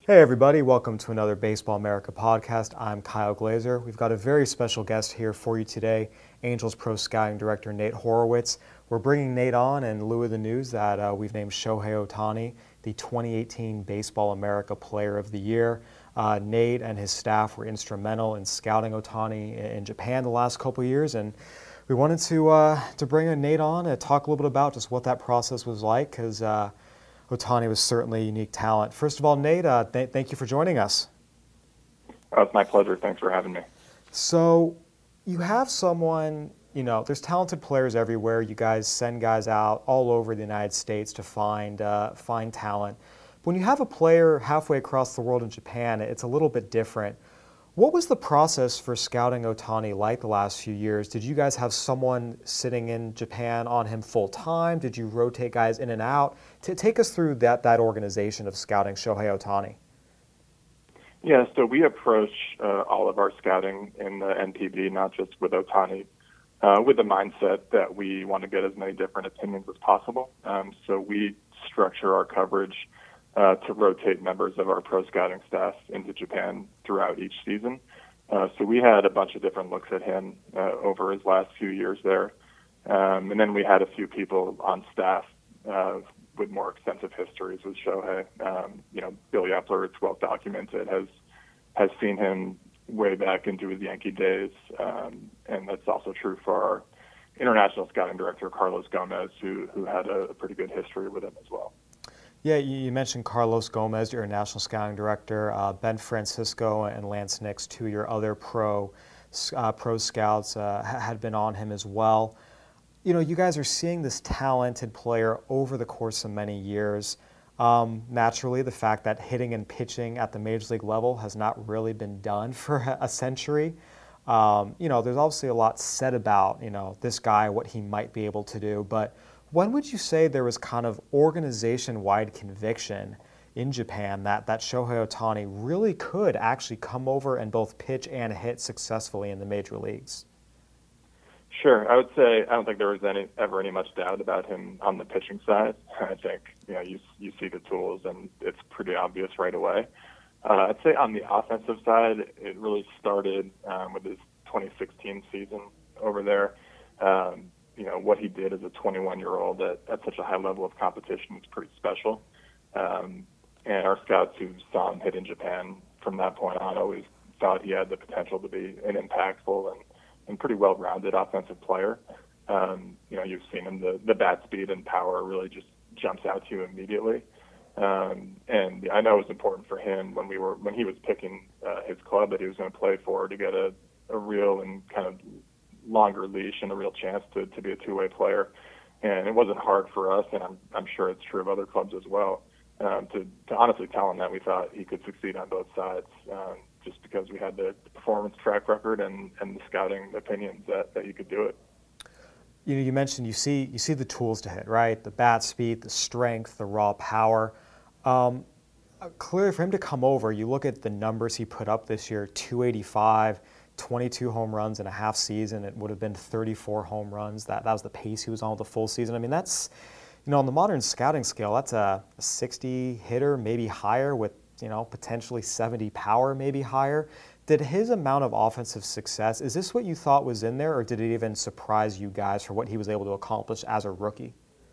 Hey everybody, welcome to another Baseball America podcast. I'm Kyle Glazer. We've got a very special guest here for you today, Angels Pro Scouting Director Nate Horowitz. We're bringing Nate on in lieu of the news that we've named Shohei Ohtani the 2018 Baseball America Player of the Year. Nate and his staff were instrumental in scouting Ohtani in Japan the last couple of years, and we wanted to bring in Nate on and talk a little bit about just what that process was like, because Ohtani was certainly a unique talent. First of all, Nate, thank you for joining us. It's my pleasure. Thanks for having me. So you have someone, there's talented players everywhere. You guys send guys out all over the United States to find talent. When you have a player halfway across the world in Japan, it's a little bit different. What was the process for scouting Ohtani like the last few years? Did you guys have someone sitting in Japan on him full time? Did you rotate guys in and out? Take us through that organization of scouting Shohei Ohtani. Yeah, so we approach all of our scouting in the NPB, not just with Ohtani, with the mindset that we want to get as many different opinions as possible. So we structure our coverage to rotate members of our pro scouting staff into Japan throughout each season. So we had a bunch of different looks at him over his last few years there. And then we had a few people on staff with more extensive histories with Shohei. Billy Epler, it's well documented, has seen him way back into his Yankee days. And that's also true for our international scouting director, Carlos Gomez, who had a pretty good history with him as well. Yeah, you mentioned Carlos Gomez, your national scouting director, Ben Francisco and Lance Nix, two of your other pro scouts, had been on him as well. You guys are seeing this talented player over the course of many years. Naturally, the fact that hitting and pitching at the major league level has not really been done for a century. There's obviously a lot said about, this guy, what he might be able to do, but when would you say there was kind of organization-wide conviction in Japan that Shohei Ohtani really could actually come over and both pitch and hit successfully in the major leagues? Sure. I would say I don't think there was ever any much doubt about him on the pitching side. I think you see the tools and it's pretty obvious right away. I'd say on the offensive side, it really started with his 2016 season over there. What he did as a 21-year-old at such a high level of competition was pretty special. And our scouts who saw him hit in Japan from that point on always thought he had the potential to be an impactful and pretty well-rounded offensive player. You've seen him, the bat speed and power really just jumps out to you immediately. And I know it was important for him when he was picking his club that he was going to play for to get a real and kind of longer leash and a real chance to be a two-way player. And it wasn't hard for us, and I'm sure it's true of other clubs as well, to honestly tell him that we thought he could succeed on both sides, just because we had the performance track record and the scouting opinions that he could do it. You mentioned you see the tools to hit, right? The bat speed, the strength, the raw power. Clearly, for him to come over, you look at the numbers he put up this year: 285, 22 home runs in a half season. It would have been 34 home runs. That was the pace he was on with the full season. I mean, that's, on the modern scouting scale, that's a 60 hitter, maybe higher, with, potentially 70 power, maybe higher. Did his amount of offensive success, is this what you thought was in there, or did it even surprise you guys for what he was able to accomplish as a rookie?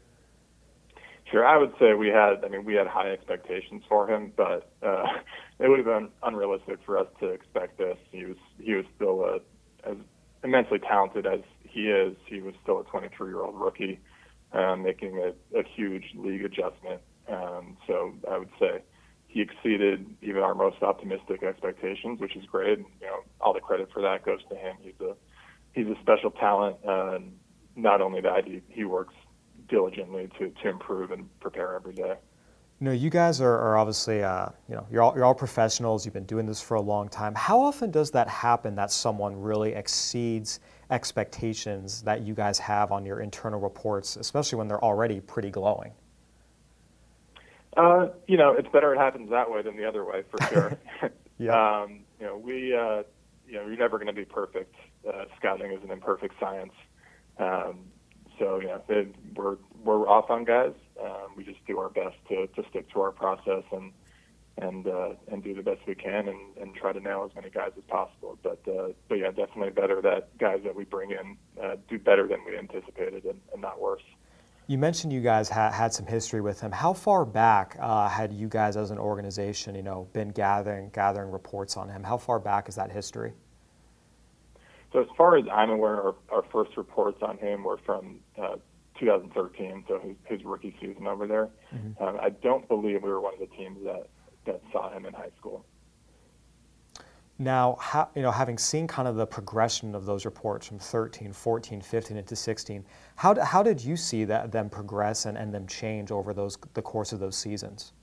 Sure, I would say we had high expectations for him, but it would have been unrealistic for us to expect this. He was still as immensely talented as he is. He was still a 23-year-old rookie, making a huge league adjustment. So I would say he exceeded even our most optimistic expectations, which is great. All the credit for that goes to him. He's a special talent. Not only that, he works diligently to improve and prepare every day. You guys are obviously, you're all professionals. You've been doing this for a long time. How often does that happen, that someone really exceeds expectations that you guys have on your internal reports, especially when they're already pretty glowing? It's better it happens that way than the other way, for sure. Yeah. You're never going to be perfect. Scouting is an imperfect science. So we're off on guys. We just do our best to stick to our process and and do the best we can and try to nail as many guys as possible. But yeah, definitely better that guys that we bring in do better than we anticipated and not worse. You mentioned you guys had some history with him. How far back had you guys as an organization, been gathering reports on him? How far back is that history? So as far as I'm aware, our first reports on him were from 2013, so his rookie season over there. Mm-hmm. I don't believe we were one of the teams that saw him in high school. Now, having seen kind of the progression of those reports from 13, 14, 15 into 16, how did you see them progress and them change over the course of those seasons?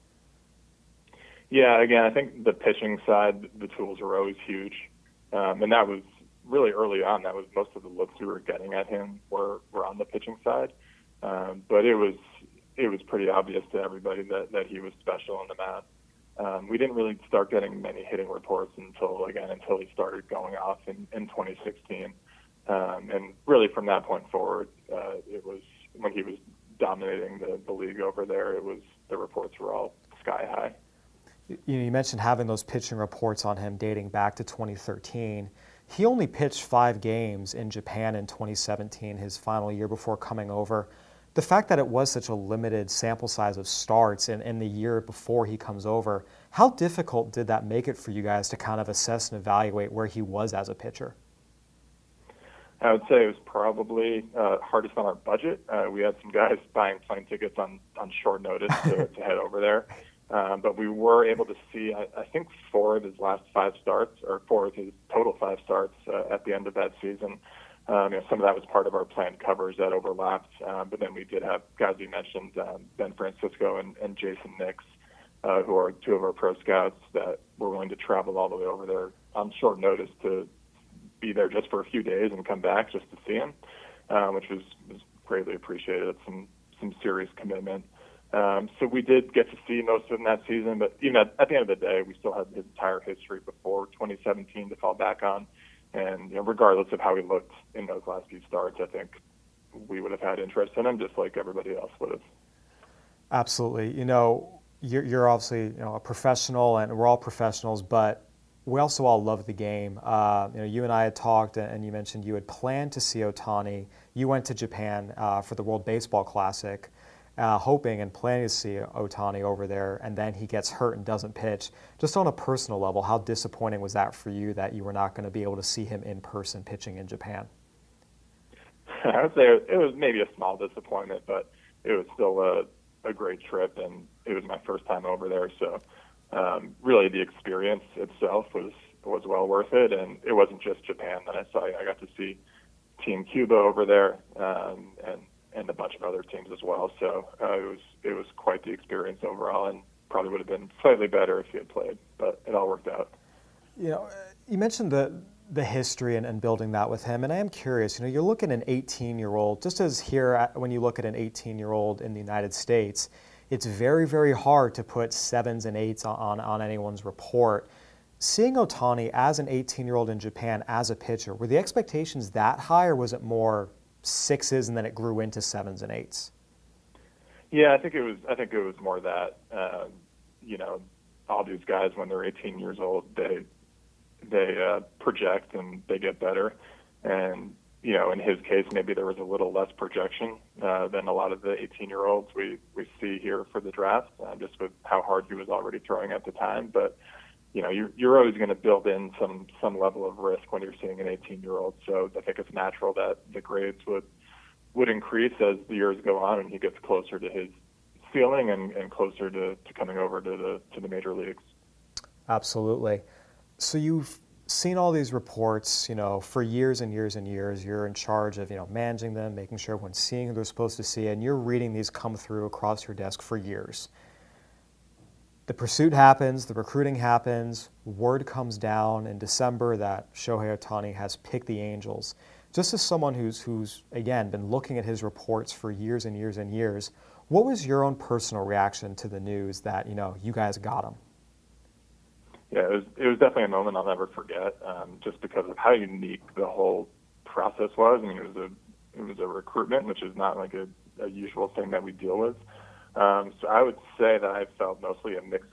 Yeah, again, I think the pitching side, the tools were always huge, and that was really early on. That was most of the looks we were getting at him were on the pitching side, but it was pretty obvious to everybody that he was special on the mat. We didn't really start getting many hitting reports until he started going off in 2016. And really from that point forward, it was when he was dominating the league over there, the reports were all sky high. You mentioned having those pitching reports on him dating back to 2013. He only pitched 5 games in Japan in 2017, his final year before coming over. The fact that it was such a limited sample size of starts in the year before he comes over, how difficult did that make it for you guys to kind of assess and evaluate where he was as a pitcher? I would say it was probably hardest on our budget. We had some guys buying plane tickets on short notice to head over there. But we were able to see, I think, 4 of his last 5 starts, or 4 of his total 5 starts at the end of that season. Some of that was part of our planned covers that overlapped, but then we did have guys we mentioned, Ben Francisco and Jason Nix, who are 2 of our pro scouts that were willing to travel all the way over there on short notice to be there just for a few days and come back just to see him, which was greatly appreciated. It's some serious commitment. So we did get to see most of him that season, but even at the end of the day, we still had his entire history before 2017 to fall back on. And regardless of how he looked in those last few starts, I think we would have had interest in him just like everybody else would have. Absolutely. You're obviously a professional, and we're all professionals, but we also all love the game. You and I had talked, and you mentioned you had planned to see Ohtani. You went to Japan for the World Baseball Classic, hoping and planning to see Ohtani over there, and then he gets hurt and doesn't pitch. Just on a personal level, how disappointing was that for you that you were not going to be able to see him in person pitching in Japan? I would say it was maybe a small disappointment, but it was still a great trip, and it was my first time over there. So really the experience itself was well worth it, and it wasn't just Japan that I saw. I got to see Team Cuba over there, and a bunch of other teams as well. So it was quite the experience overall, and probably would have been slightly better if he had played, but it all worked out. You mentioned the history and building that with him, and I am curious. You're looking at an 18-year-old, just as here when you look at an 18-year-old in the United States, it's very, very hard to put 7s and 8s on anyone's report. Seeing Ohtani as an 18-year-old in Japan as a pitcher, were the expectations that high, or was it more 6s and then it grew into 7s and 8s? Yeah, I think it was more that. All these guys when they're 18 years old, they project and they get better. And in his case, maybe there was a little less projection than a lot of the 18-year-olds we see here for the draft, just with how hard he was already throwing at the time. But you're always going to build in some level of risk when you're seeing an 18-year-old. So I think it's natural that the grades would increase as the years go on and he gets closer to his ceiling and closer to coming over to the major leagues. Absolutely. So you've seen all these reports, for years and years and years. You're in charge of, managing them, making sure everyone's seeing who they're supposed to see, and you're reading these come through across your desk for years. The pursuit happens, the recruiting happens, word comes down in December that Shohei Ohtani has picked the Angels. Just as someone who's again been looking at his reports for years and years and years, what was your own personal reaction to the news that you guys got him? Yeah, it was definitely a moment I'll never forget, just because of how unique the whole process was. I mean, it was a recruitment, which is not like a usual thing that we deal with. So I would say that I felt mostly a mix of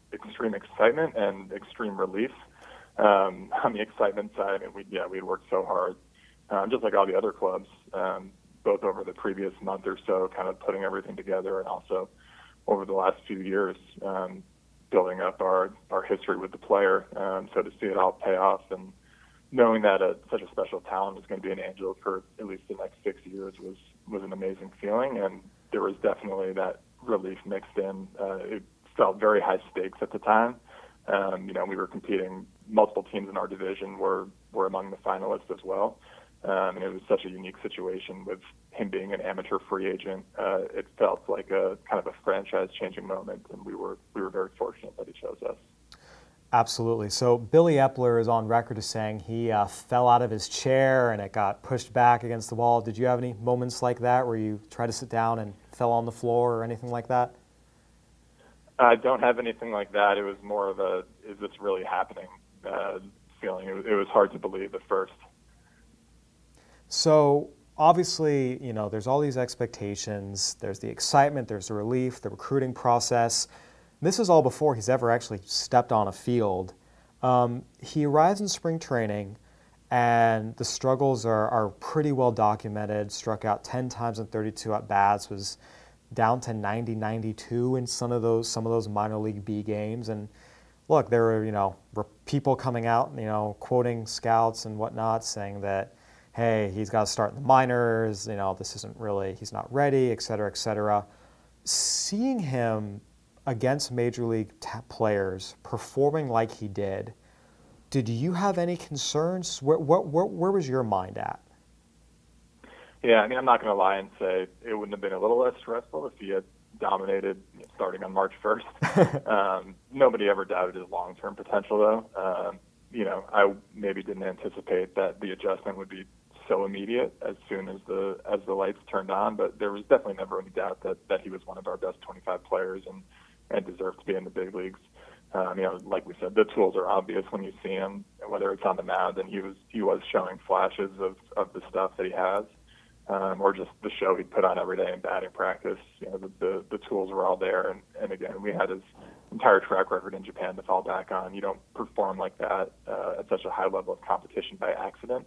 extreme excitement and extreme relief. On the excitement side, I mean, we'd worked so hard, just like all the other clubs, both over the previous month or so, kind of putting everything together, and also over the last few years, building up our history with the player. So to see it all pay off, and knowing that such a special talent is going to be an Angel for at least the next 6 years was an amazing feeling. And there was definitely that relief mixed in. It felt very high stakes at the time. We were competing. Multiple teams in our division were among the finalists as well. And it was such a unique situation with him being an amateur free agent. It felt like a kind of a franchise-changing moment, and we were very fortunate that he chose us. Absolutely. So Billy Epler is on record as saying he fell out of his chair and it got pushed back against the wall. Did you have any moments like that where you tried to sit down and fell on the floor or anything like that? I don't have anything like that. It was more of a, is this really happening feeling. It was hard to believe at first. So obviously, there's all these expectations. There's the excitement, there's the relief, the recruiting process. This is all before he's ever actually stepped on a field. He arrives in spring training, and the struggles are pretty well documented. Struck out 10 times in 32 at-bats, was down to 90-92 in some of those minor league B games. And look, there were people coming out, quoting scouts and whatnot, saying that, hey, he's got to start in the minors. This isn't really, he's not ready, et cetera, et cetera. Seeing him against major league players performing like he did you have any concerns? Where was your mind at? Yeah, I mean, I'm not going to lie and say it wouldn't have been a little less stressful if he had dominated starting on March 1st. Nobody ever doubted his long-term potential, though. I maybe didn't anticipate that the adjustment would be so immediate as soon as the lights turned on, but there was definitely never any doubt that he was one of our best 25 players and deserved to be in the big leagues. Like we said, the tools are obvious when you see him, whether it's on the mound, and he was showing flashes of the stuff that he has, or just the show he'd put on every day in batting practice. The tools were all there, and again, we had his entire track record in Japan to fall back on. You don't perform like that at such a high level of competition by accident.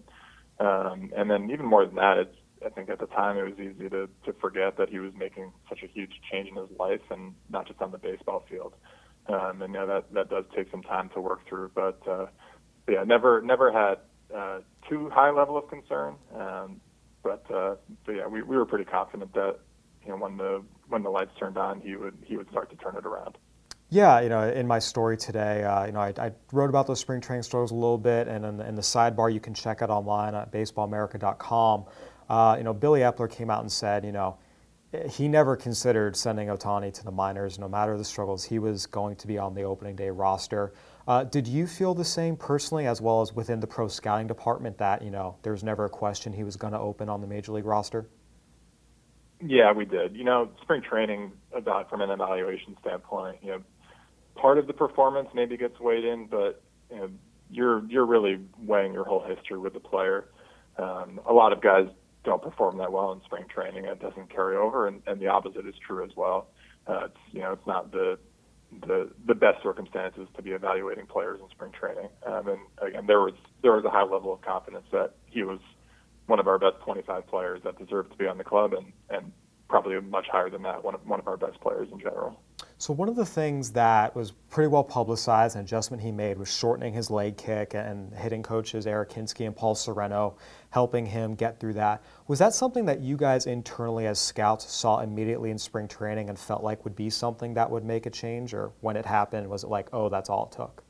And then even more than that, I think at the time it was easy to forget that he was making such a huge change in his life, and not just on the baseball field. And that does take some time to work through. But yeah, never had too high level of concern. But yeah, we were pretty confident that when the lights turned on, he would start to turn it around. Yeah, in my story today, I wrote about those spring training struggles a little bit, and in the sidebar you can check it online at baseballamerica.com. Billy Epler came out and said, he never considered sending Ohtani to the minors. No matter the struggles, he was going to be on the opening day roster. Did you feel the same personally, as well as within the pro scouting department, that there was never a question he was going to open on the major league roster? Yeah, we did. Spring training, from an evaluation standpoint, part of the performance maybe gets weighed in, but you're really weighing your whole history with the player. A lot of guys don't perform that well in spring training, and it doesn't carry over, and the opposite is true as well. It's not the best circumstances to be evaluating players in spring training. And again, there was a high level of confidence that he was one of our best 25 players that deserved to be on the club, and probably much higher than that, one of our best players in general. So one of the things that was pretty well publicized, an adjustment he made, was shortening his leg kick, and hitting coaches Eric Hinsky and Paul Sereno helping him get through that. Was that something that you guys internally as scouts saw immediately in spring training and felt like would be something that would make a change? Or when it happened, was it like, oh, that's all it took?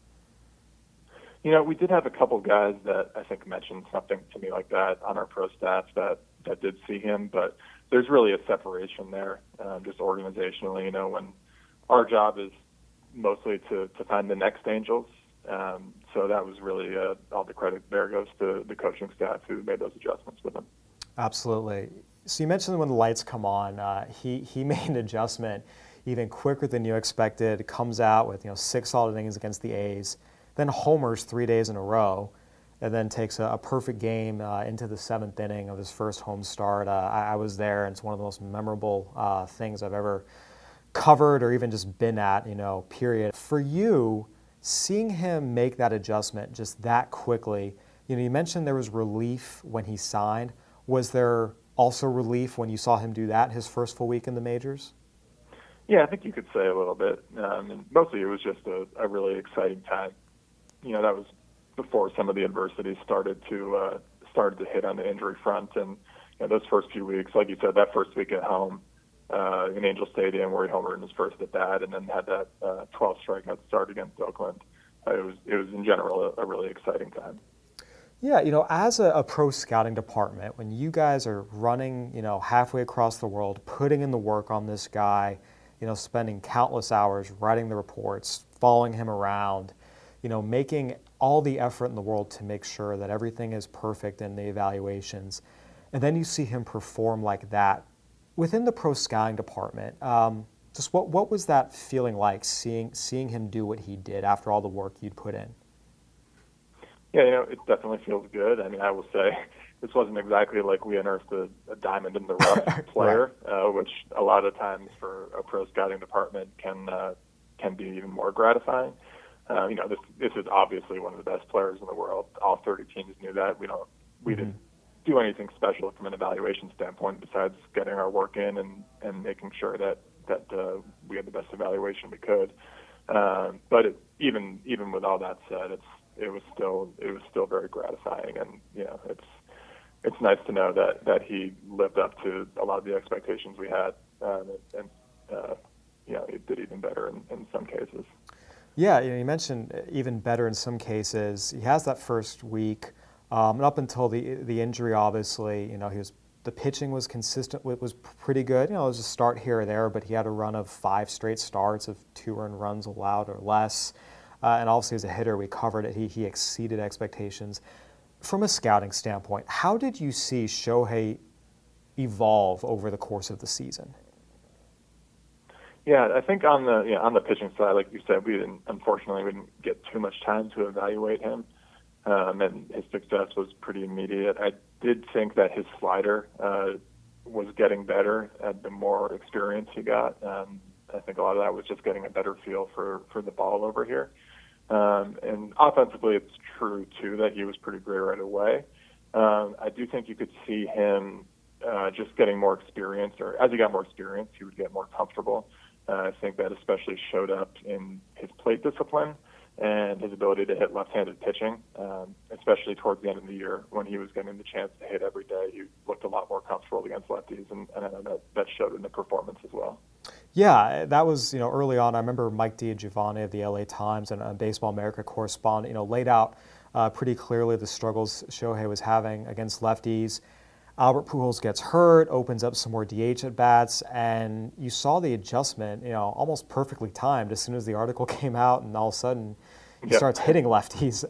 We did have a couple guys that I think mentioned something to me like that on our pro staff that did see him, but there's really a separation there, just organizationally. When our job is mostly to find the next Angels, so that was really all the credit there goes to the coaching staff who made those adjustments with him. Absolutely. So you mentioned when the lights come on, he made an adjustment even quicker than you expected. Comes out with 6 solid innings against the A's, then homers 3 days in a row, and then takes a perfect game into the 7th inning of his first home start. I was there, and it's one of the most memorable things I've ever covered or even just been at, period. For you, seeing him make that adjustment just that quickly, you mentioned there was relief when he signed. Was there also relief when you saw him do that his first full week in the majors? Yeah, I think you could say a little bit. And mostly it was just a really exciting time. That was before some of the adversity started to hit on the injury front. And those first few weeks, like you said, that first week at home in Angel Stadium where he homered in his first at bat and then had that 12 strikeout start against Oakland. It was in general a really exciting time. Yeah, as a pro scouting department, when you guys are running, halfway across the world, putting in the work on this guy, spending countless hours writing the reports, following him around, making all the effort in the world to make sure that everything is perfect in the evaluations, and then you see him perform like that within the pro scouting department. Just what was that feeling like, seeing him do what he did after all the work you'd put in? Yeah, it definitely feels good. I mean, I will say this wasn't exactly like we unearthed a diamond in the rough player, right. Which a lot of times for a pro scouting department can be even more gratifying. This is obviously one of the best players in the world. All 30 teams knew that. We didn't do anything special from an evaluation standpoint besides getting our work in and making sure that we had the best evaluation we could. But even with all that said, it was still very gratifying, and it's nice to know that he lived up to a lot of the expectations we had, and he did even better in some cases. Yeah, you mentioned even better in some cases. He has that first week, and up until the injury, obviously, the pitching was consistent, was pretty good. It was a start here or there, but he had a run of 5 straight starts of 2 earned runs allowed or less. And obviously, as a hitter, we covered it. He exceeded expectations. From a scouting standpoint, how did you see Shohei evolve over the course of the season? Yeah, I think on the pitching side, like you said, we didn't get too much time to evaluate him, and his success was pretty immediate. I did think that his slider was getting better the more experience he got. I think a lot of that was just getting a better feel for the ball over here. And offensively, it's true, too, that he was pretty great right away. I do think you could see him just getting more experience, or as he got more experience, he would get more comfortable. I think that especially showed up in his plate discipline and his ability to hit left-handed pitching, especially towards the end of the year when he was getting the chance to hit every day. He looked a lot more comfortable against lefties, and I know that showed in the performance as well. Yeah, that was, early on. I remember Mike DiGiovanni of the LA Times and a Baseball America correspondent, laid out pretty clearly the struggles Shohei was having against lefties. Albert Pujols gets hurt, opens up some more DH at bats, and you saw the adjustment, almost perfectly timed as soon as the article came out, and all of a sudden he starts hitting lefties.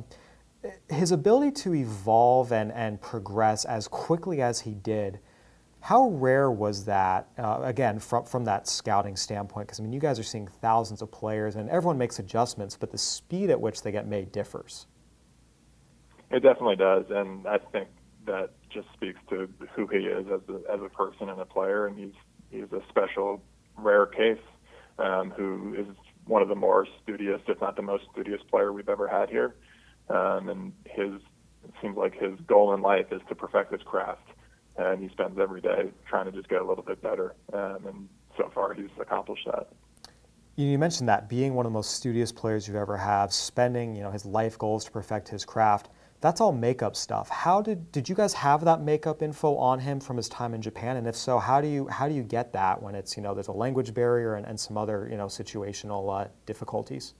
His ability to evolve and progress as quickly as he did, how rare was that, again, from that scouting standpoint? Because, you guys are seeing thousands of players, and everyone makes adjustments, but the speed at which they get made differs. It definitely does, and I think that just speaks to who he is as a person and a player, and he's a special, rare case who is one of the more studious, if not the most studious player we've ever had here. And it seems like his goal in life is to perfect his craft, and he spends every day trying to just get a little bit better. And so far, he's accomplished that. You mentioned that being one of the most studious players you've ever had, spending his life goals to perfect his craft. That's all makeup stuff. How did you guys have that makeup info on him from his time in Japan? And if so, how do you get that when it's there's a language barrier and some other situational difficulties?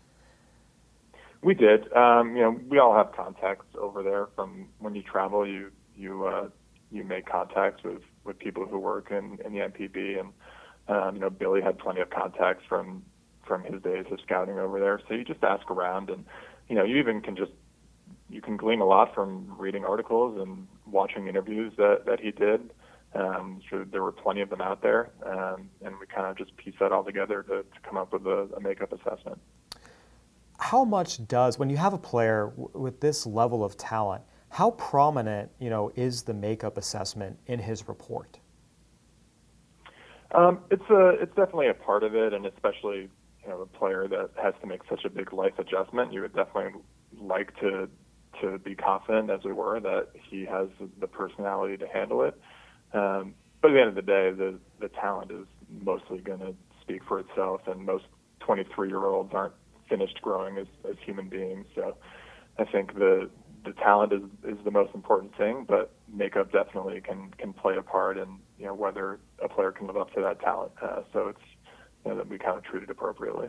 We did. We all have contacts over there. From when you travel, you make contacts with people who work in the NPB, and Billy had plenty of contacts from his days of scouting over there. So you just ask around, and you even you can glean a lot from reading articles and watching interviews that he did. So there were plenty of them out there, and we kind of just pieced that all together to come up with a makeup assessment. How much does, when you have a player with this level of talent, how prominent is the makeup assessment in his report? It's definitely a part of it, and especially a player that has to make such a big life adjustment. You would definitely like to be confident, as we were, that he has the personality to handle it. But at the end of the day, the talent is mostly going to speak for itself, and most 23-year-olds aren't finished growing as human beings. So I think the talent is the most important thing, but makeup definitely can play a part in whether a player can live up to that talent. So it's that we kind of treat it appropriately.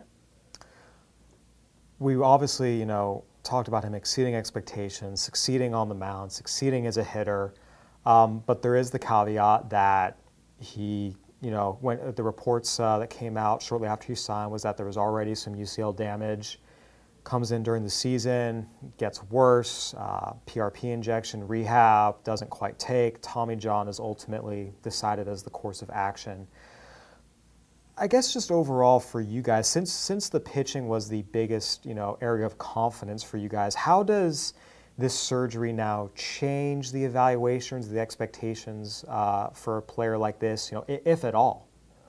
We obviously talked about him exceeding expectations, succeeding on the mound, succeeding as a hitter, but there is the caveat that he when the reports that came out shortly after he signed was that there was already some UCL damage. Comes in during the season, gets worse, PRP injection, rehab, doesn't quite take. Tommy John is ultimately decided as the course of action. I guess just overall for you guys, since the pitching was the biggest area of confidence for you guys, how does this surgery now change the evaluations, the expectations for a player like this, if at all?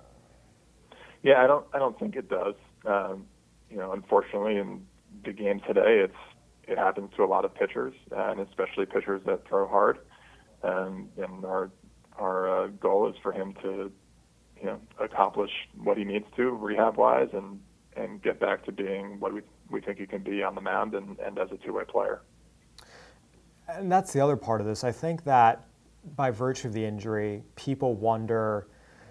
Yeah, I don't think it does. Unfortunately, in the game today, it happens to a lot of pitchers, and especially pitchers that throw hard. And our goal is for him to accomplish what he needs to rehab-wise and get back to being what we think he can be on the mound and as a two-way player. And that's the other part of this. I think that by virtue of the injury, people wonder,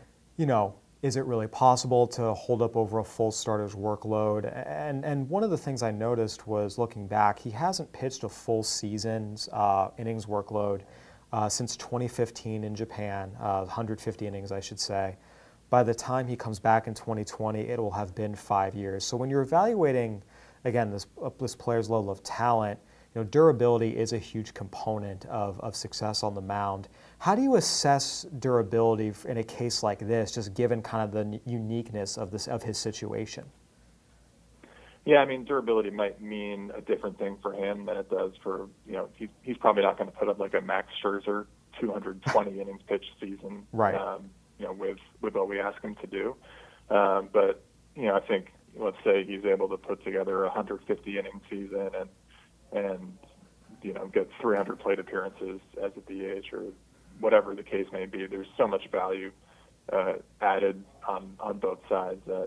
is it really possible to hold up over a full starter's workload? And one of the things I noticed was looking back, he hasn't pitched a full season's innings workload since 2015 in Japan, 150 innings, I should say. By the time he comes back in 2020, it will have been 5 years. So when you're evaluating, again, this player's level of talent, durability is a huge component of success on the mound. How do you assess durability in a case like this, just given kind of the uniqueness of his situation? Yeah, I mean, durability might mean a different thing for him than it does for he's probably not going to put up like a Max Scherzer 220 innings pitched season, right? With what we ask him to do, but I think let's say he's able to put together a 150 inning season and get 300 plate appearances as a DH or whatever the case may be. There's so much value added on both sides that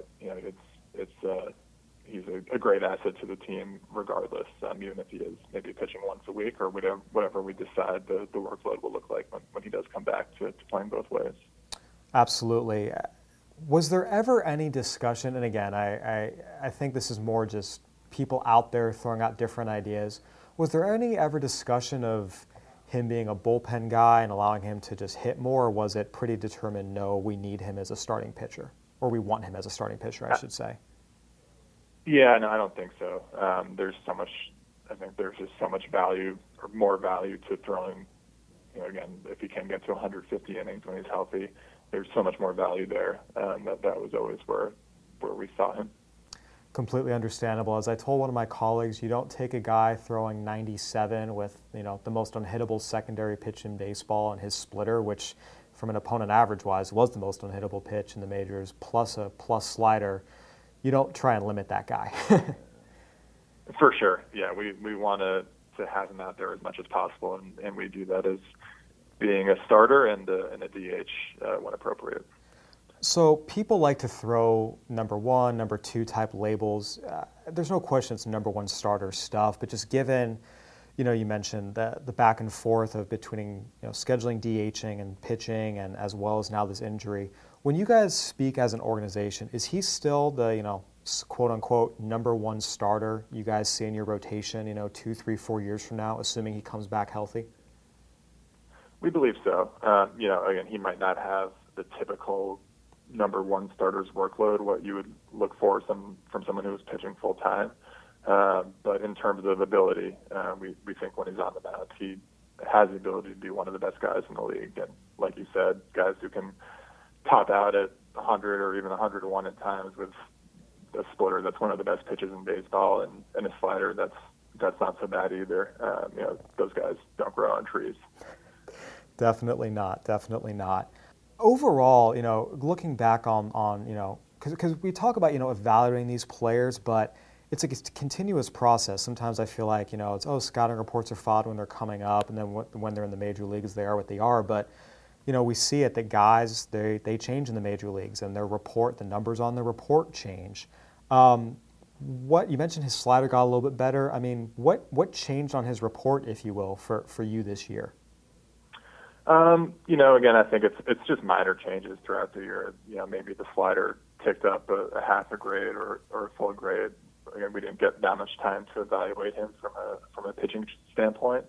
he's a great asset to the team regardless, even if he is maybe pitching once a week or whatever we decide the workload will look like when he does come back to playing both ways. Absolutely. Was there ever any discussion, and again, I think this is more just people out there throwing out different ideas, was there any ever discussion of him being a bullpen guy and allowing him to just hit more, or was it pretty determined, no, we need him as a starting pitcher, or we want him as a starting pitcher, I should say? Yeah, no, I don't think so. I think there's just so much value, or more value to throwing, again, if he can get to 150 innings when he's healthy, there's so much more value there. That was always where we saw him. Completely understandable. As I told one of my colleagues, you don't take a guy throwing 97 with the most unhittable secondary pitch in baseball and his splitter, which from an opponent average-wise was the most unhittable pitch in the majors, plus a plus slider. You don't try and limit that guy. For sure. Yeah, we want to have him out there as much as possible, and we do that as being a starter and a DH when appropriate. So people like to throw number one, number two type labels. There's no question it's number one starter stuff, but just given, you mentioned the back and forth of between scheduling DHing and pitching, and as well as now this injury. When you guys speak as an organization, is he still the quote unquote number one starter you guys see in your rotation 2, 3, 4 years from now, assuming he comes back healthy? We believe so. Again, he might not have the typical number one starter's workload, what you would look for from someone who is pitching full time. But in terms of ability, we think when he's on the mound, he has the ability to be one of the best guys in the league. And like you said, guys who can top out at 100 or even 101 at times with a splitter that's one of the best pitches in baseball, and a slider that's not so bad either. Those guys don't grow on trees. Definitely not. Definitely not. overall, looking back on because we talk about, evaluating these players, but it's a continuous process. Sometimes I feel like, it's, scouting reports are filed when they're coming up, and then when they're in the major leagues, they are what they are. But, we see it that guys, they change in the major leagues, and the numbers on their report change. What you mentioned, his slider got a little bit better. I mean, what changed on his report, if you will, for you this year? Again, I think it's just minor changes throughout the year. Maybe the slider ticked up a half a grade or a full grade. Again, we didn't get that much time to evaluate him from a pitching standpoint.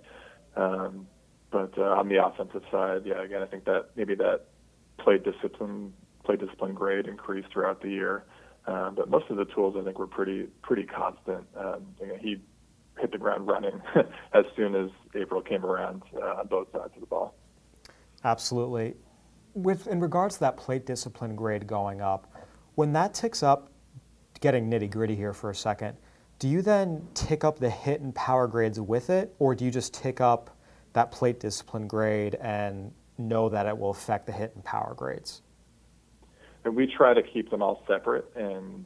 But on the offensive side, again, I think that maybe that plate discipline grade increased throughout the year. But most of the tools, I think, were pretty constant. He hit the ground running as soon as April came around on both sides of the ball. Absolutely. In regards to that plate discipline grade going up, when that ticks up, getting nitty-gritty here for a second, do you then tick up the hit and power grades with it, or do you just tick up that plate discipline grade and know that it will affect the hit and power grades? And we try to keep them all separate and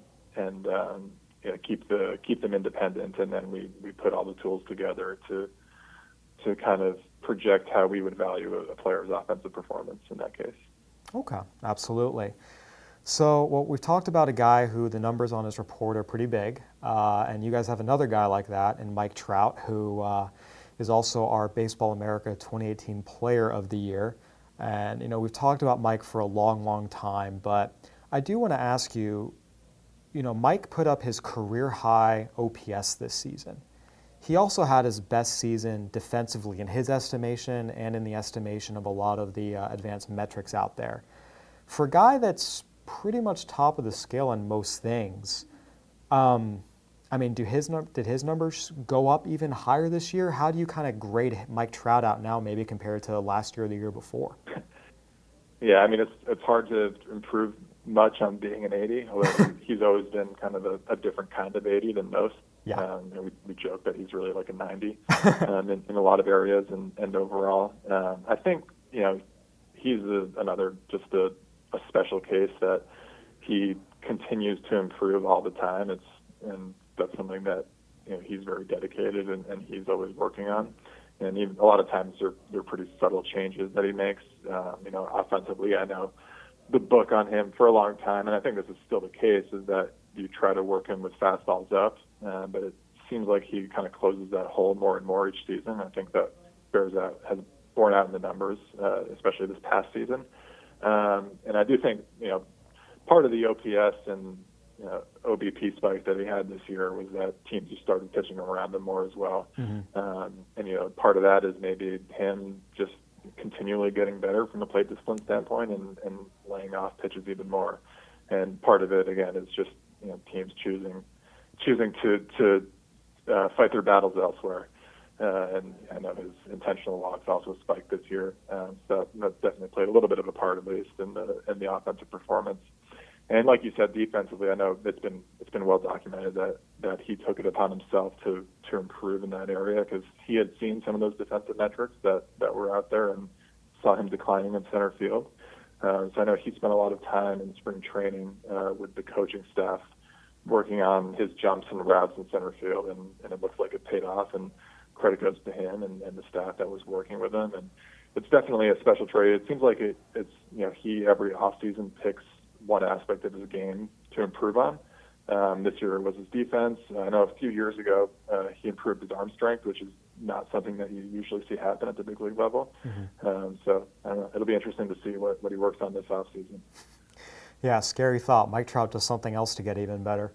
keep them independent, and then we put all the tools together to kind of project how we would value a player's offensive performance in that case. Okay, absolutely. So, we've talked about a guy who the numbers on his report are pretty big, and you guys have another guy like that in Mike Trout, who is also our Baseball America 2018 Player of the Year. And, we've talked about Mike for a long, long time, but I do want to ask you, Mike put up his career high OPS this season. He also had his best season defensively in his estimation and in the estimation of a lot of the advanced metrics out there. For a guy that's pretty much top of the scale on most things, did his numbers go up even higher this year? How do you kind of grade Mike Trout out now, maybe compared to last year or the year before? Yeah, it's hard to improve much on being an 80, although he's always been kind of a different kind of 80 than most. Yeah. We joke that he's really like a 90 in a lot of areas and overall. I think, he's another just a special case that he continues to improve all the time. And that's something that he's very dedicated and he's always working on. And even a lot of times they're pretty subtle changes that he makes. Offensively, I know the book on him for a long time, and I think this is still the case, is that you try to work him with fastballs up, but it seems like he kind of closes that hole more and more each season. I think that has borne out in the numbers, especially this past season. And I do think, part of the OPS and OBP spike that he had this year was that teams just started pitching around him more as well. Mm-hmm. And part of that is maybe him just continually getting better from the plate discipline standpoint and laying off pitches even more. And part of it, again, is just teams choosing to fight their battles elsewhere. And I know his intentional walks also spiked this year, so that's definitely played a little bit of a part, at least, in the offensive performance. And like you said, defensively, I know it's been well documented that he took it upon himself to improve in that area, because he had seen some of those defensive metrics that were out there and saw him declining in center field. So I know he spent a lot of time in spring training with the coaching staff working on his jumps and routes in center field, and it looks like it paid off, and credit goes to him and the staff that was working with him. And it's definitely a special trait. It seems like it's he every offseason picks one aspect of his game to improve on. This year it was his defense. I know a few years ago he improved his arm strength, which is not something that you usually see happen at the big league level. Mm-hmm. So I don't know, it'll be interesting to see what he works on this offseason. Yeah, scary thought. Mike Trout does something else to get even better.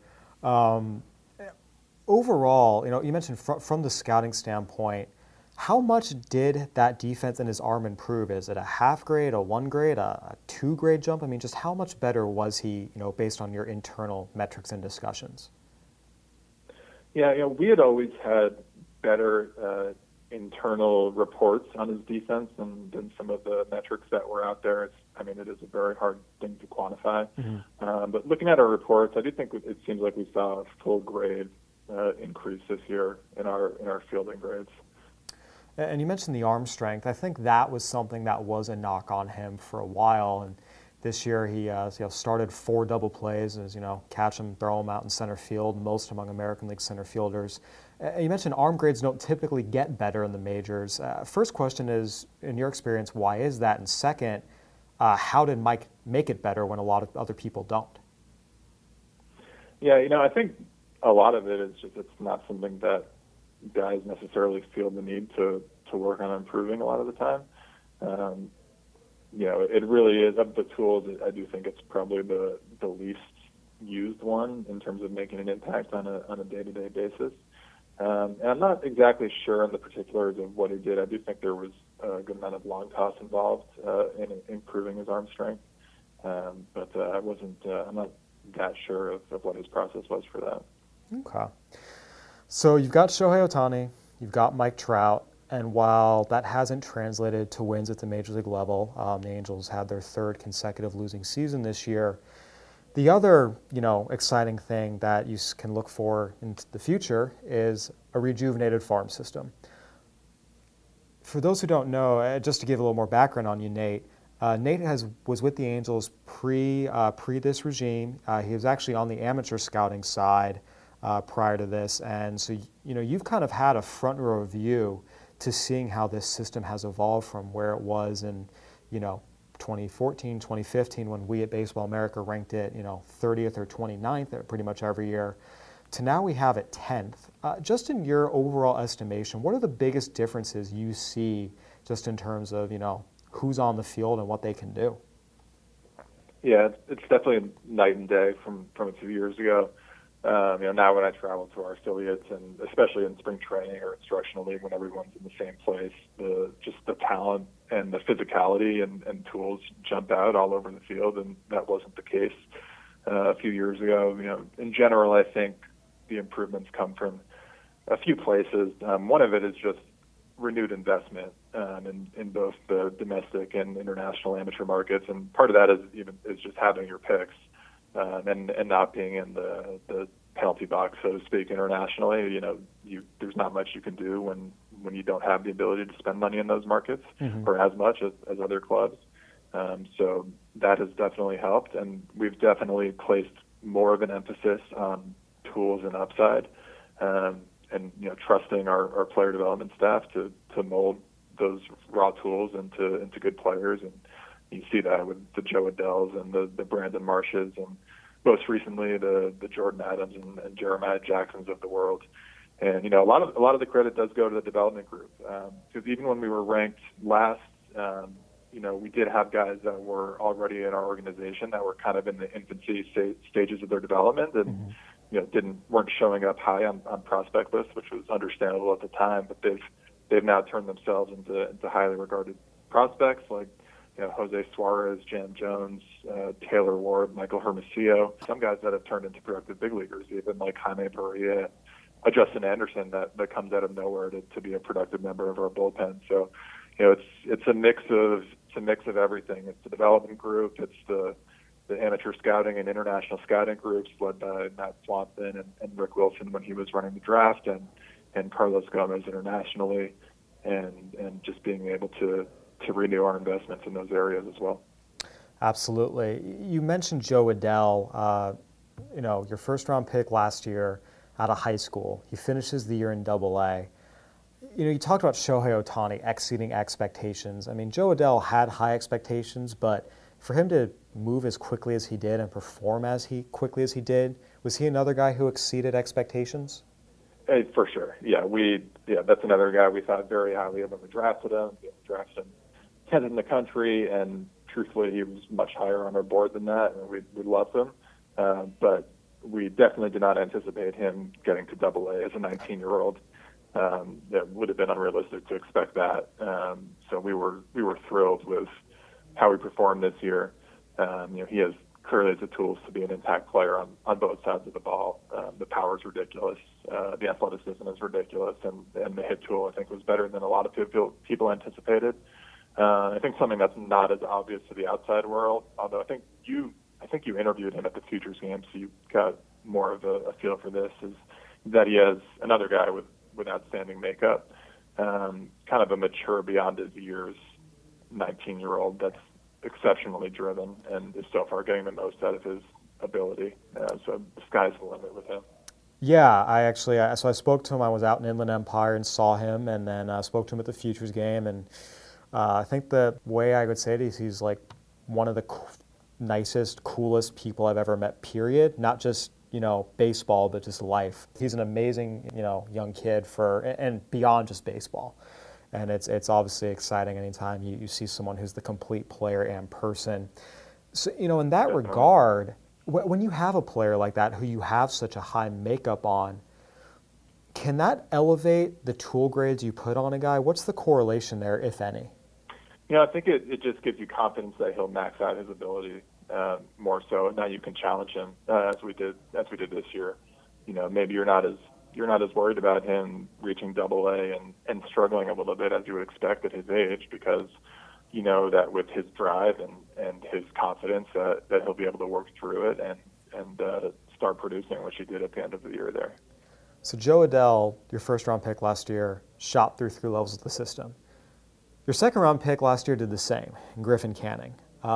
Overall, you mentioned from the scouting standpoint, how much did that defense and his arm improve? Is it a half grade, a 1 grade, a 2 grade jump? Just how much better was he, based on your internal metrics and discussions? Yeah, we had always had better internal reports on his defense than some of the metrics that were out there. It is a very hard thing to quantify. Mm-hmm. But looking at our reports, I do think it seems like we saw a full grade increase this year in our fielding grades. And you mentioned the arm strength. I think that was something that was a knock on him for a while. And this year he started 4 double plays, as catch him, throw him out in center field, most among American League center fielders. You mentioned arm grades don't typically get better in the majors. First question is, in your experience, why is that? And second, how did Mike make it better when a lot of other people don't? Yeah, I think a lot of it is just it's not something that guys necessarily feel the need to work on improving a lot of the time. It really is, of the tools, I do think it's probably the least used one in terms of making an impact on a day-to-day basis. And I'm not exactly sure on the particulars of what he did. I do think there was a good amount of long toss involved in improving his arm strength. But I'm not that sure of what his process was for that. Okay. So you've got Shohei Ohtani, you've got Mike Trout, and while that hasn't translated to wins at the Major League level, the Angels had their 3rd consecutive losing season this year. The other, exciting thing that you can look for in the future is a rejuvenated farm system. For those who don't know, just to give a little more background on you, Nate, Nate was with the Angels pre this regime. He was actually on the amateur scouting side prior to this, and so you've kind of had a front row view to seeing how this system has evolved from where it was in 2014, 2015, when we at Baseball America ranked it 30th or 29th pretty much every year, to now we have it 10th. Just in your overall estimation, what are the biggest differences you see just in terms of who's on the field and what they can do? Yeah, it's definitely night and day from a few years ago. Now when I travel to our affiliates, and especially in spring training or instructional league, when everyone's in the same place, just the talent and the physicality and tools jump out all over the field, and that wasn't the case a few years ago. In general, I think the improvements come from a few places. One of it is just renewed investment in both the domestic and international amateur markets, and part of that is just having your picks. And not being in the penalty box, so to speak, internationally. There's not much you can do when you don't have the ability to spend money in those markets, or as much as other clubs. So that has definitely helped, and we've definitely placed more of an emphasis on tools and upside, and trusting our player development staff to mold those raw tools into good players. And you see that with the Joe Adells and the Brandon Marshes, and most recently the Jordan Adams and Jeremiah Jacksons of the world. And a lot of the credit does go to the development group, because even when we were ranked last, we did have guys that were already in our organization that were kind of in the infancy stages of their development, and weren't showing up high on prospect lists, which was understandable at the time. But they've now turned themselves into highly regarded prospects like Jose Suarez, Jan Jones, Taylor Ward, Michael Hermosillo, some guys that have turned into productive big leaguers, even like Jaime Barria, Justin Anderson that comes out of nowhere to be a productive member of our bullpen. So, it's a mix of everything. It's the development group, it's the amateur scouting and international scouting groups led by Matt Swanson and Rick Wilson when he was running the draft, and Carlos Gomez internationally, and just being able to renew our investments in those areas as well. Absolutely. You mentioned Joe Adell, your first round pick last year out of high school. He finishes the year in Double-A. You talked about Shohei Ohtani exceeding expectations. I mean, Joe Adell had high expectations, but for him to move as quickly as he did and perform quickly as he did, was he another guy who exceeded expectations? Hey, for sure. Yeah, that's another guy we thought very highly of when we drafted him. We drafted him 10th in the country, and truthfully, he was much higher on our board than that, and we loved him. But we definitely did not anticipate him getting to Double-A as a 19-year-old. That would have been unrealistic to expect that. So we were thrilled with how he performed this year. He has clearly the tools to be an impact player on both sides of the ball. The power is ridiculous. The athleticism is ridiculous, and the hit tool, I think, was better than a lot of people anticipated. I think something that's not as obvious to the outside world, although I think you interviewed him at the Futures game, so you got more of a feel for this, is that he has another guy with outstanding makeup. kind of a mature beyond his years 19-year-old that's exceptionally driven and is so far getting the most out of his ability. So the sky's the limit with him. Yeah, so I spoke to him. I was out in Inland Empire and saw him, and then spoke to him at the Futures game. And I think the way I would say it is he's like one of the nicest, coolest people I've ever met, period. Not just, baseball, but just life. He's an amazing, young kid and beyond just baseball. And it's obviously exciting anytime you see someone who's the complete player and person. So, in that regard, when you have a player like that who you have such a high makeup on, can that elevate the tool grades you put on a guy? What's the correlation there, if any? I think it just gives you confidence that he'll max out his ability more so. Now you can challenge him as we did this year. Maybe you're not as worried about him reaching Double-A and struggling a little bit as you would expect at his age, because you know that with his drive and his confidence that he'll be able to work through it and start producing, which he did at the end of the year there. So Jo Adell, your first-round pick last year, shot through 3 levels of the system. Your second-round pick last year did the same, Griffin Canning.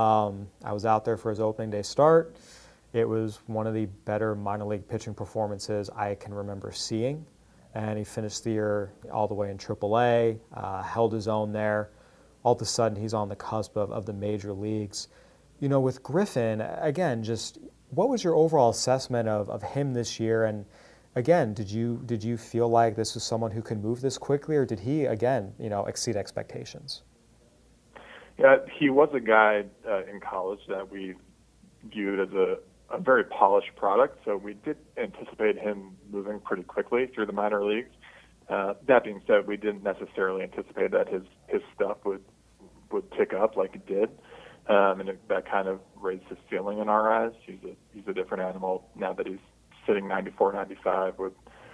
I was out there for his opening day start. It was one of the better minor league pitching performances I can remember seeing. And he finished the year all the way in Triple-A, held his own there. All of a sudden, he's on the cusp of the major leagues. With Griffin, again, just what was your overall assessment of him this year? And again, did you feel like this was someone who could move this quickly, or did he, again, exceed expectations? Yeah, he was a guy in college that we viewed as a very polished product, so we did anticipate him moving pretty quickly through the minor leagues. That being said, we didn't necessarily anticipate that his stuff would tick up like it did, and that kind of raised his ceiling in our eyes. He's a different animal now that he's sitting 94, 95 with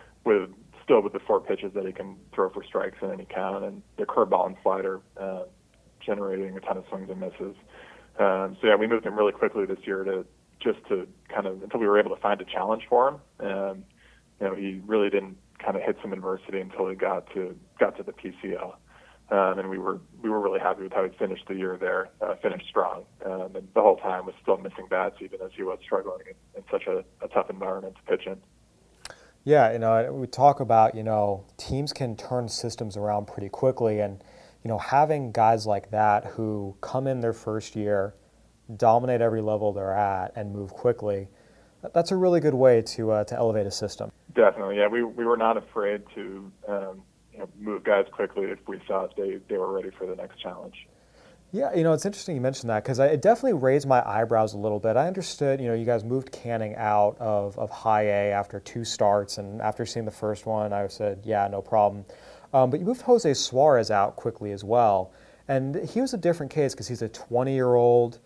the 4 pitches that he can throw for strikes in any count, and the curveball and slider generating a ton of swings and misses. So yeah, we moved him really quickly this year to kind of until we were able to find a challenge for him. He really didn't kind of hit some adversity until he got to the PCL. And we were really happy with how he finished the year there, finished strong. And the whole time was still missing bats, even as he was struggling in such a tough environment to pitch in. Yeah, we talk about, teams can turn systems around pretty quickly. And, having guys like that who come in their first year, dominate every level they're at, and move quickly, that's a really good way to elevate a system. Definitely, yeah. We were not afraid to move guys quickly if we thought they were ready for the next challenge. Yeah, it's interesting you mentioned that, because it definitely raised my eyebrows a little bit. I understood, you guys moved Canning out of high A after 2 starts, and after seeing the first one, I said, yeah, no problem. But you moved Jose Suarez out quickly as well, and he was a different case because he's a 20-year-old,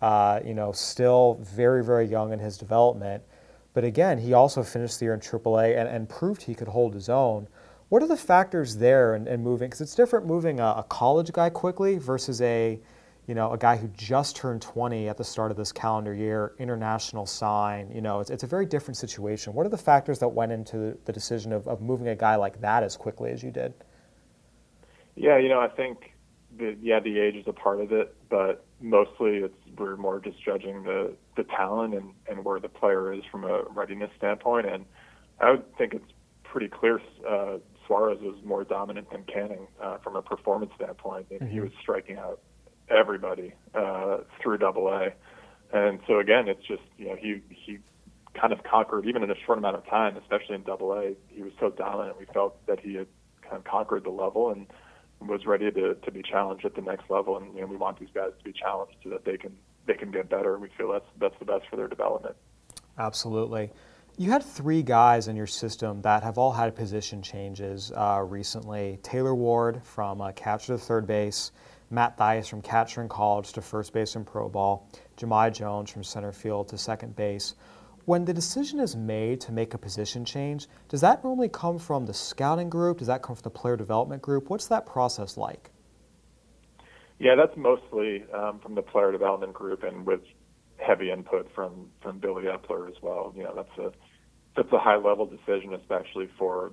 still very, very young in his development. But again, he also finished the year in Triple-A and proved he could hold his own. What are the factors there in moving? Because it's different moving a college guy quickly versus a guy who just turned 20 at the start of this calendar year, international sign. It's a very different situation. What are the factors that went into the decision of moving a guy like that as quickly as you did? Yeah, I think the age is a part of it, but mostly we're more just judging the talent and where the player is from a readiness standpoint. And I would think it's pretty clear Suarez was more dominant than Canning from a performance standpoint. And he was striking out everybody through Double-A. And so again, it's just he kind of conquered, even in a short amount of time, especially in Double-A. He was so dominant. We felt that he had kind of conquered the level and was ready to be challenged at the next level. And we want these guys to be challenged so that they can get better. We feel that's the best for their development. Absolutely. You had 3 guys in your system that have all had position changes recently. Taylor Ward from catcher to third base, Matt Thaiss from catcher in college to first base in pro ball, Jahmai Jones from center field to second base. When the decision is made to make a position change, does that normally come from the scouting group? Does that come from the player development group? What's that process like? Yeah, that's mostly from the player development group and with heavy input from Billy Epler as well. That's a high level decision, especially for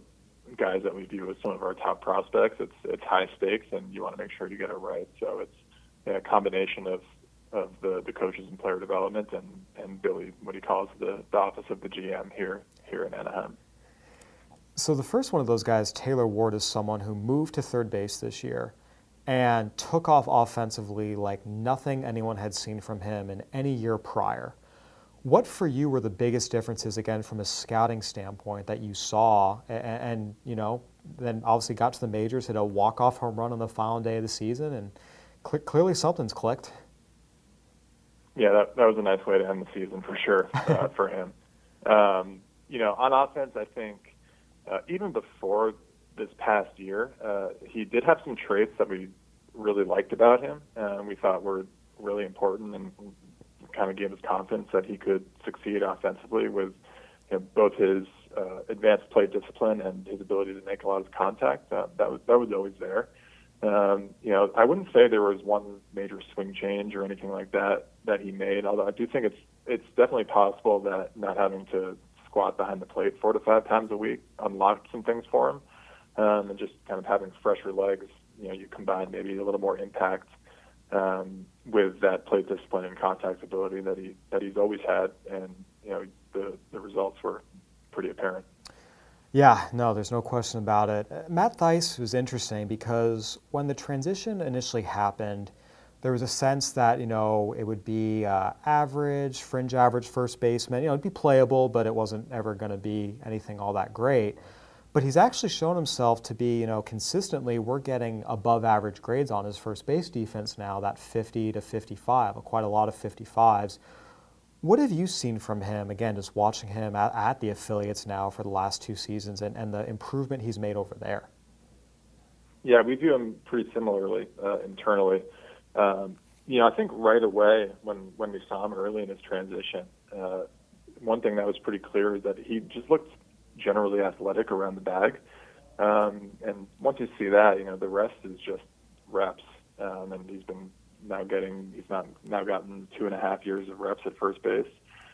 guys that we view as some of our top prospects. It's high stakes, and you want to make sure you get it right. So it's a combination of the coaches and player development, and Billy, what he calls the office of the GM here in Anaheim. So the first one of those guys, Taylor Ward, is someone who moved to third base this year and took off offensively like nothing anyone had seen from him in any year prior. What for you were the biggest differences, again, from a scouting standpoint that you saw and then obviously got to the majors, hit a walk-off home run on the final day of the season, and clearly something's clicked. Yeah, that was a nice way to end the season for sure for him. On offense, I think even before this past year, he did have some traits that we really liked about him, and we thought were really important and kind of gave us confidence that he could succeed offensively with both his advanced plate discipline and his ability to make a lot of contact. That was always there. I wouldn't say there was one major swing change or anything like that he made, although I do think it's definitely possible that not having to squat behind the plate 4 to 5 times a week unlocked some things for him, and just kind of having fresher legs. You combine maybe a little more impact with that plate discipline and contact ability that he's always had, and the results were pretty apparent. Yeah, no, there's no question about it. Matt Thaiss was interesting because when the transition initially happened, there was a sense that, it would be average, fringe average first baseman. It'd be playable, but it wasn't ever going to be anything all that great. But he's actually shown himself to be, consistently, we're getting above average grades on his first base defense now, that 50 to 55, quite a lot of 55s. What have you seen from him, again, just watching him at the affiliates now for the last 2 seasons and the improvement he's made over there? Yeah, we view him pretty similarly internally. I think right away when we saw him early in his transition, one thing that was pretty clear is that he just looked generally athletic around the bag. And once you see that, the rest is just reps. And he's now gotten 2.5 years of reps at first base.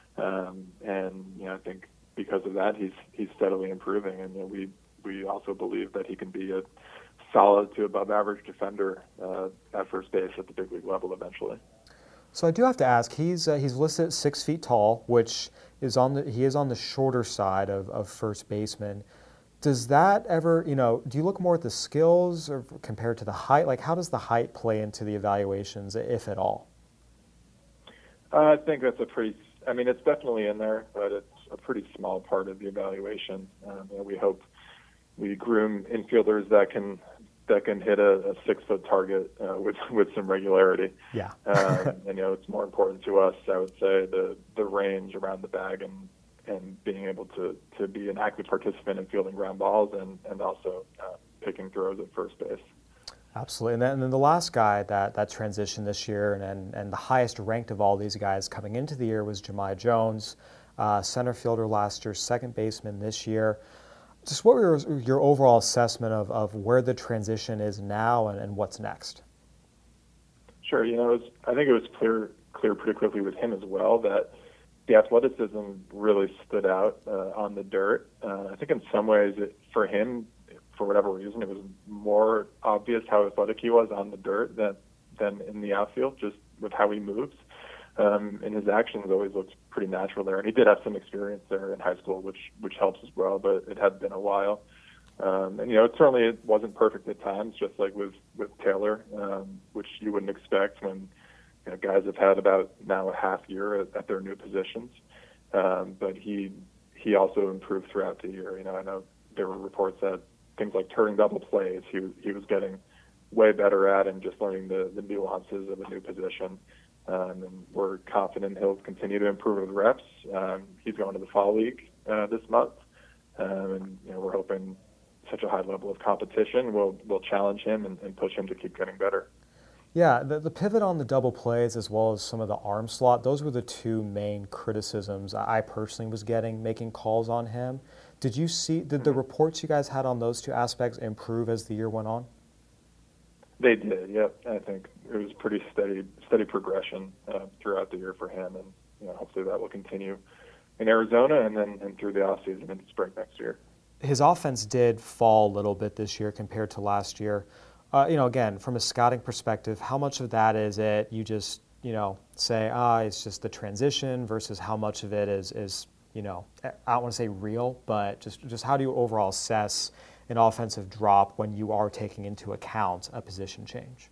I think because of that, he's steadily improving. And we also believe that he can be a solid to above average defender at first base at the big league level eventually. So I do have to ask, he's listed at 6 feet tall, which is on the shorter side of first baseman. Does that ever, do you look more at the skills or compared to the height? Like, how does the height play into the evaluations, if at all? I think that's it's definitely in there, but it's a pretty small part of the evaluation. We hope we groom infielders that can hit a 6-foot target with some regularity. Yeah. It's more important to us, I would say, the range around the bag and being able to be an active participant in fielding ground balls and also picking throws at first base. Absolutely. And then the last guy that transitioned this year and the highest ranked of all these guys coming into the year was Jahmai Jones, center fielder last year, second baseman this year. Just what was your overall assessment of where the transition is now and what's next? Sure. I think it was clear pretty quickly with him as well that the athleticism really stood out on the dirt. I think in some ways, for him, for whatever reason, it was more obvious how athletic he was on the dirt than in the outfield, just with how he moves. And his actions always looked pretty natural there. And he did have some experience there in high school, which helps as well, but it had been a while. It wasn't perfect at times, just like with Taylor, which you wouldn't expect when guys have had about now a half year at their new positions. But he also improved throughout the year. I know there were reports that things like turning double plays, he was getting way better at and just learning the nuances of a new position. And we're confident he'll continue to improve with reps. He's going to the Fall League this month. And we're hoping such a high level of competition will challenge him and push him to keep getting better. Yeah, the pivot on the double plays as well as some of the arm slot, those were the 2 main criticisms I personally was getting making calls on him. Did the reports you guys had on those 2 aspects improve as the year went on? They did, yep. I think it was pretty steady progression throughout the year for him, and hopefully that will continue in Arizona and then through the offseason into spring next year. his offense did fall a little bit this year compared to last year. Again, from a scouting perspective, how much of that is it you just, say, it's just the transition versus how much of it is I don't want to say real, but just how do you overall assess an offensive drop when you are taking into account a position change?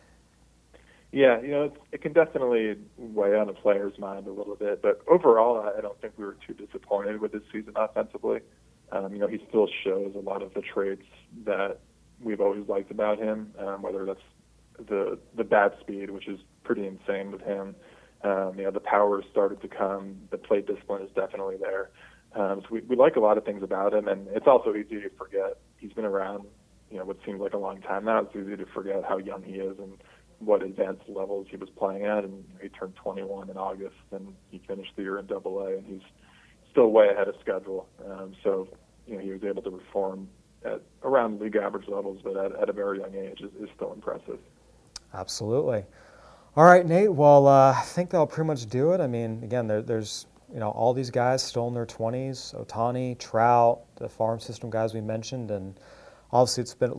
Yeah, it can definitely weigh on a player's mind a little bit, but overall, I don't think we were too disappointed with his season offensively. He still shows a lot of the traits that we've always liked about him, whether that's the bat speed, which is pretty insane with him. The power started to come. The plate discipline is definitely there. So we like a lot of things about him, and it's also easy to forget. He's been around, what seems like a long time now. It's easy to forget how young he is and what advanced levels he was playing at. And he turned 21 in August, and he finished the year in Double-A, and he's still way ahead of schedule. So he was able to perform at around league average levels, but at a very young age is still impressive. Absolutely. All right, Nate. Well, I think that'll pretty much do it. I mean, again, there's all these guys still in their 20s: Ohtani, Trout, the farm system guys we mentioned, and obviously it's been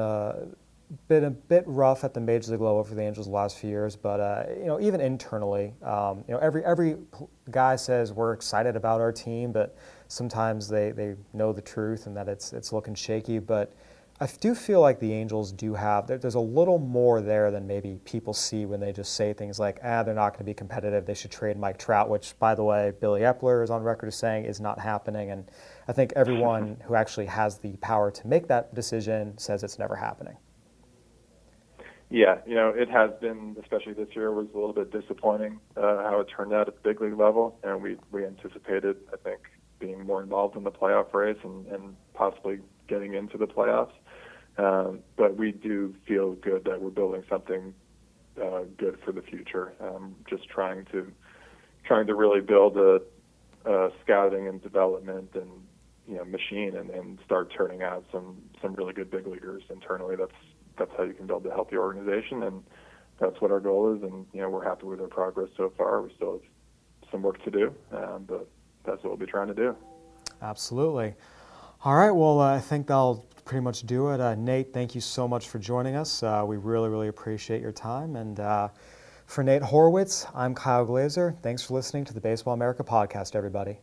a bit rough at the major league level for the Angels the last few years. But even internally, every guy says we're excited about our team, but sometimes they know the truth and that it's looking shaky. But I do feel like the Angels do have, there's a little more there than maybe people see when they just say things like, they're not going to be competitive, they should trade Mike Trout, which, by the way, Billy Epler is on record as saying is not happening. And I think everyone who actually has the power to make that decision says it's never happening. Yeah, it has been, especially this year, was a little bit disappointing how it turned out at the big league level. And we anticipated, I think, being more involved in the playoff race and possibly getting into the playoffs. But we do feel good that we're building something good for the future. Just trying to really build a scouting and development and machine and start turning out some really good big leaguers internally. That's how you can build a healthy organization, and that's what our goal is. And we're happy with our progress so far. We still have some work to do, but that's what we'll be trying to do. Absolutely. All right. Well, I think that'll pretty much do it. Nate, thank you so much for joining us. We really, really appreciate your time. And for Nate Horowitz, I'm Kyle Glazer. Thanks for listening to the Baseball America podcast, everybody.